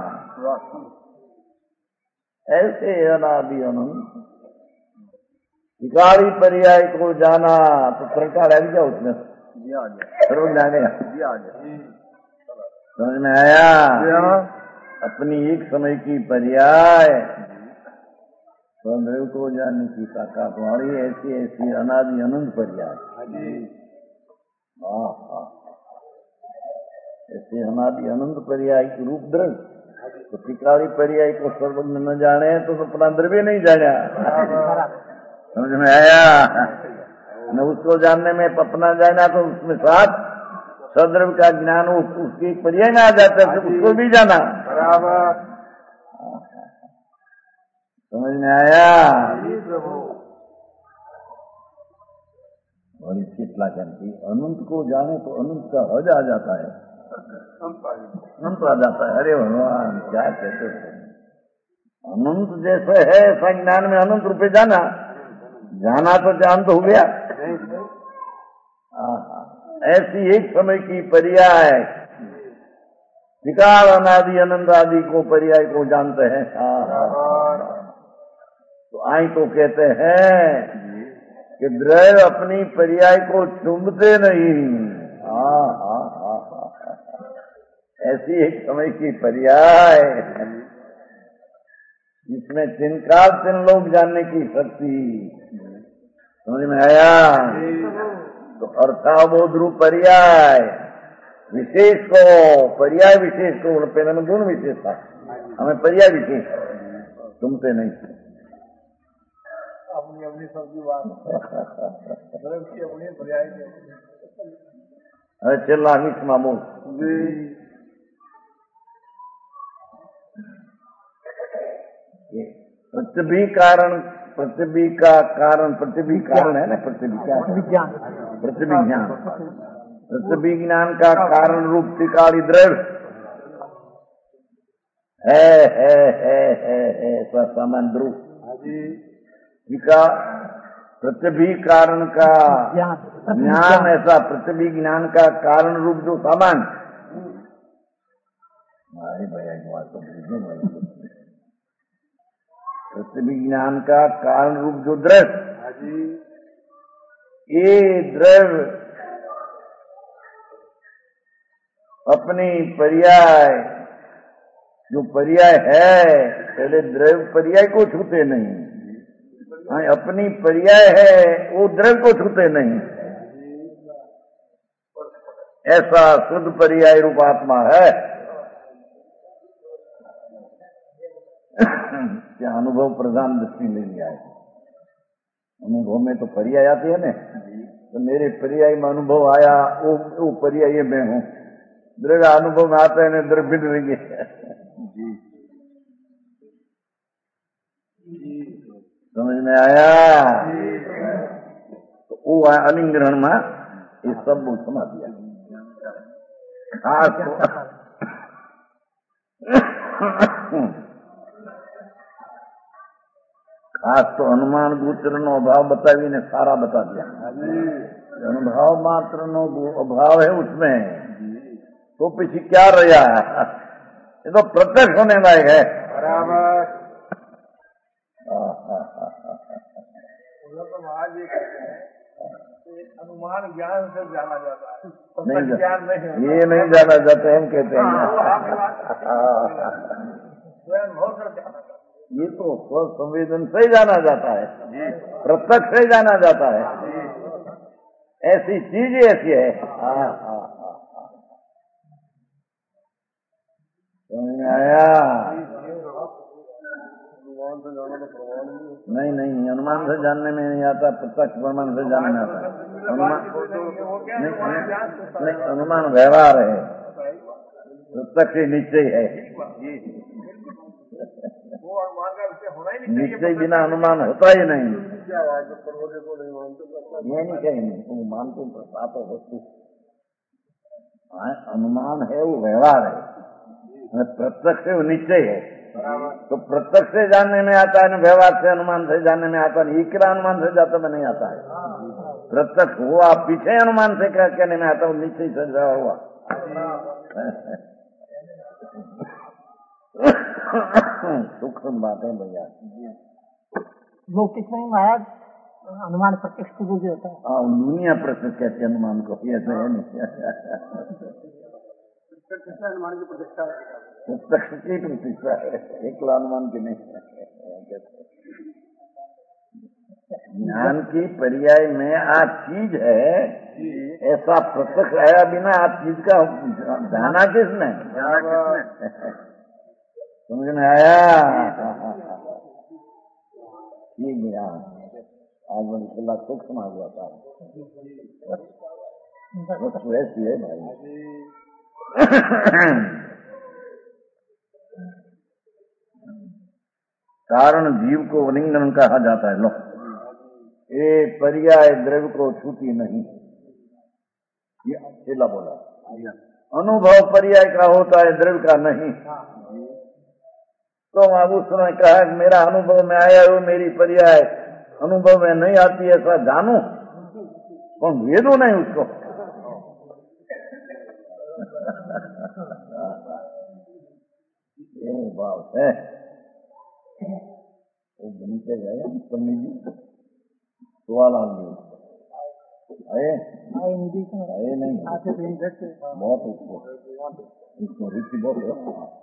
ऐसे अनादि अनंत त्रिकाली पर्याय को जाना तो सरकार लग गया उसमें, सर्व जानेगा। समझ में आया? अपनी एक समय की पर्याय स्वदेव को जानने की ताकत वाली ऐसी ऐसी अनादि अनंत पर्याय। हाँ हाँ, ऐसे अनादि अनंत पर्याय के रूप द्रव्य, तो त्रिकाली पर्याय को सर्वज्ञ न जाने तो अपना द्रव्य नहीं जाना। समझ में आया? न उसको जानने में अपना जाना तो उसमें साथ सद्रव्य का ज्ञान उसकी पर्याय में आ जाता है, उसको भी जाना बराबर। समझ में आया? और इसकी प्लाटी अनंत को जाने तो अनंत का हज आ जाता है, अनंत आ जाता है। अरे भगवान क्या कहते थे, अनंत जैसे है ऐसा ज्ञान में अनंत रूपे जाना, जाना तो जान तो हो गया। ऐसी एक समय की पर्याय त्रिकाल अनादि अनंत आदि को पर्याय को जानते हैं। तो आई तो कहते हैं कि द्रव्य अपनी पर्याय को चुंबते नहीं। हाँ हाँ हाँ हाँ, ऐसी एक समय की पर्याय जिसमें तिनकाल तीन लोग जानने की शक्ति। समझ में आया? तो अर्थाबोध रूप पर्याय विशेष को पर्याय विशेष को पहले में गुण विशेष था, हमें पर्याय विशेष सुनते नहीं। अपनी अपनी सबकी बात अपनी पर्याय। अरे चल रहा क्षमा बोल। प्रतिभी कारण, प्रतिभी का कारण, प्रतिभी कारण है ना, प्रतिभी क्या? प्रतिभिज्ञान। प्रतिभिज्ञान का कारण रूप त्रिकाली द्रव्य है है है है है समान ध्रुव का प्रतिभी कारण का ज्ञान, ऐसा प्रतिभी ज्ञान का कारण रूप जो सामान। भाई भैया की बात तो प्रतिभी ज्ञान का कारण रूप जो द्रव्य, ये द्रव्य अपनी पर्याय जो पर्याय है, पहले द्रव्य पर्याय को छूते नहीं, अपनी पर्याय है वो द्रव्य को छूते नहीं। ऐसा शुद्ध पर्याय रूप आत्मा है। क्या अनुभव प्रधान दृष्टि ले लिया है। अनुभव में तो पर्याय आती है ना, तो मेरे पर्याय में अनुभव आया वो, वो पर्याय में हूँ। द्रव्य अनुभव में आता है ना, द्रव्य रहेंगे। समझ में आया? तो वो अलिंग ग्रहण में ये सब बोल समा दिया। खास आज तो अनुमान गोचर नो अभाव बतावी ने सारा बता दिया। अनुभव मात्र नो अभाव है उसमें, तो पीछे क्या रहा है? ये तो प्रत्यक्ष होने लायक है। बराबर। तो महाराज ये कहते हैं कि अनुमान ज्ञान से जाना जाता है, नहीं, ज्ञान नहीं, ये नहीं जाना जाता हम कहते हैं। ये तो संवेदन से जाना जाता है, प्रत्यक्ष से जाना जाता है। ऐसी चीज ऐसी है। हाँ हाँ हाँ समझ में आया? नहीं नहीं, अनुमान से जानने में नहीं आता, प्रत्यक्ष प्रमाण से जानने में आता है। अनुमान नहीं, अनुमान व्यवहार है, प्रत्यक्ष निश्चय है। निश्चय बिना अनुमान होता ही नहीं। ये नहीं कहेंगे तुम मानते प्रताप वस्तु, अनुमान है वो व्यवहार है, प्रत्यक्ष वो निश्चय है। तो प्रत्यक्ष से जानने में आता है, व्यवहार से अनुमान से जानने में आता है। एक अनुमान से जाता में नहीं आता है। प्रत्यक्ष हुआ पीछे अनुमान से कहने में आता है, निश्चय से हुआ। सूक्ष्म बातें भैया। लौकिक में महाराज अनुमान प्रत्यक्ष को जो होता है। हाँ, दुनिया प्रत्यक्ष कहते हैं अनुमान को, ऐसे है नहीं। अनुमान की प्रतिष्ठा है, प्रत्यक्ष की प्रतिष्ठा है, एकला अनुमान की नहीं। ज्ञान की पर्याय में आप चीज है, ऐसा प्रत्यक्ष आया बिना आप चीज का जाना किसने? समझ में आया? ये ज्ञान आज बड़ी खुला सूक्ष्म आ जाता है। वस्तु ऐसी है भाई। कारण जीव को वलिंगन कहा जाता है। लो, ये पर्याय द्रव्य को छूती नहीं, ये अकेला बोला। अनुभव पर्याय का होता है, द्रव्य का नहीं। तो अब उसने कहा मेरा अनुभव में आया वो मेरी पर्याय अनुभव में नहीं आती, ऐसा जानू, कौन वेदो नहीं उसको। ये बात है। वो बनते गए पंडित जी, सवाल आ गए आए आए नहीं, बहुत उसको उसको रुचि बहुत है,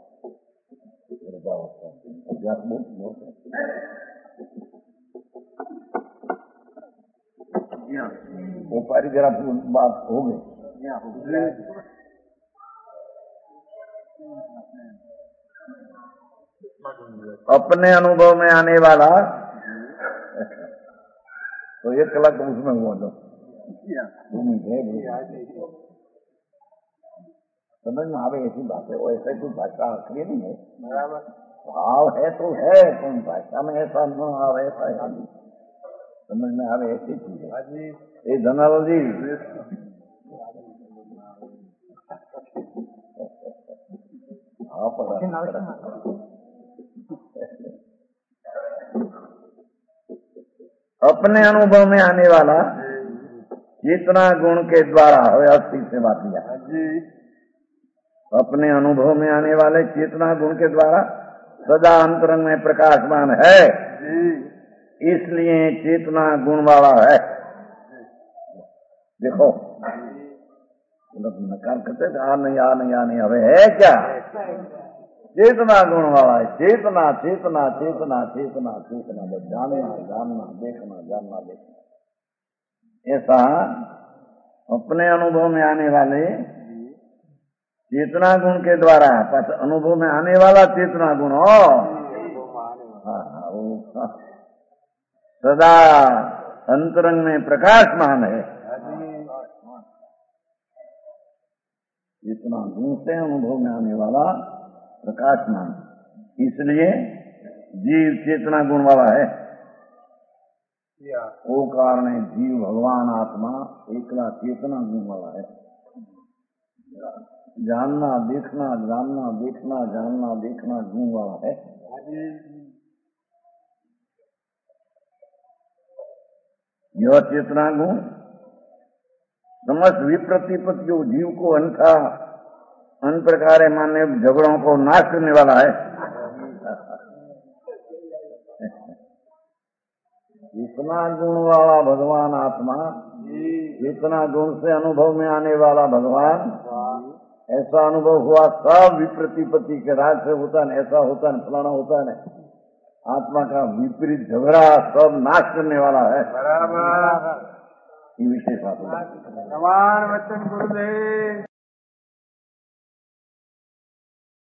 अभ्यास बहुत बहुत है। वो पैराग्राफ बात हो गई। अपने अनुभव में आने वाला तो एक कलाक उसमें हुआ जो समझ में आवे ऐसी बात है। वो ऐसा कोई भाषा आखिरी नहीं है, भाव है तो है, कौन भाषा में ऐसा न आवे ऐसा है, समझ में आवे ऐसी चीज है। ये धनाल जी हाँ पढ़ा अपने अनुभव में आने वाला जितना गुण के द्वारा हो, अस्सी से बात किया। अपने अनुभव में आने वाले चेतना गुण के द्वारा सदा अंतरंग में प्रकाशमान है, इसलिए चेतना गुण वाला है। देखो नकार करते आ नहीं आ नहीं आ नहीं हवे है क्या? चेतना गुण वाला है। चेतना चेतना चेतना चेतना चेतना बस जानना जानना देखना जानना देखना। ऐसा अपने अनुभव में आने वाले चेतना गुण के द्वारा अनुभव में आने वाला चेतना गुण हो हाँ वो सदा अंतरंग में प्रकाशमान है। चेतना गुण से अनुभव में आने वाला प्रकाशमान, इसलिए जीव चेतना गुण वाला है। वो कारण है जीव भगवान आत्मा एकला चेतना गुण वाला है। जानना देखना जानना देखना जानना देखना गुण वाला है। यह चेतना गुण समस्त विप्रतिपत्तियों जीव को अन्यथा अन्य प्रकार मान्य झगड़ों को नाश करने वाला है। इतना गुण वाला भगवान आत्मा, इतना गुण से अनुभव में आने वाला भगवान, ऐसा अनुभव हुआ सब विप्रतिपत्ति के राज से होता है, ऐसा होता है, फलाना होता है। आत्मा का विपरीत झगड़ा सब नाश करने वाला है। बराबर ये विशेष बात है। समान वचन गुरुदेव।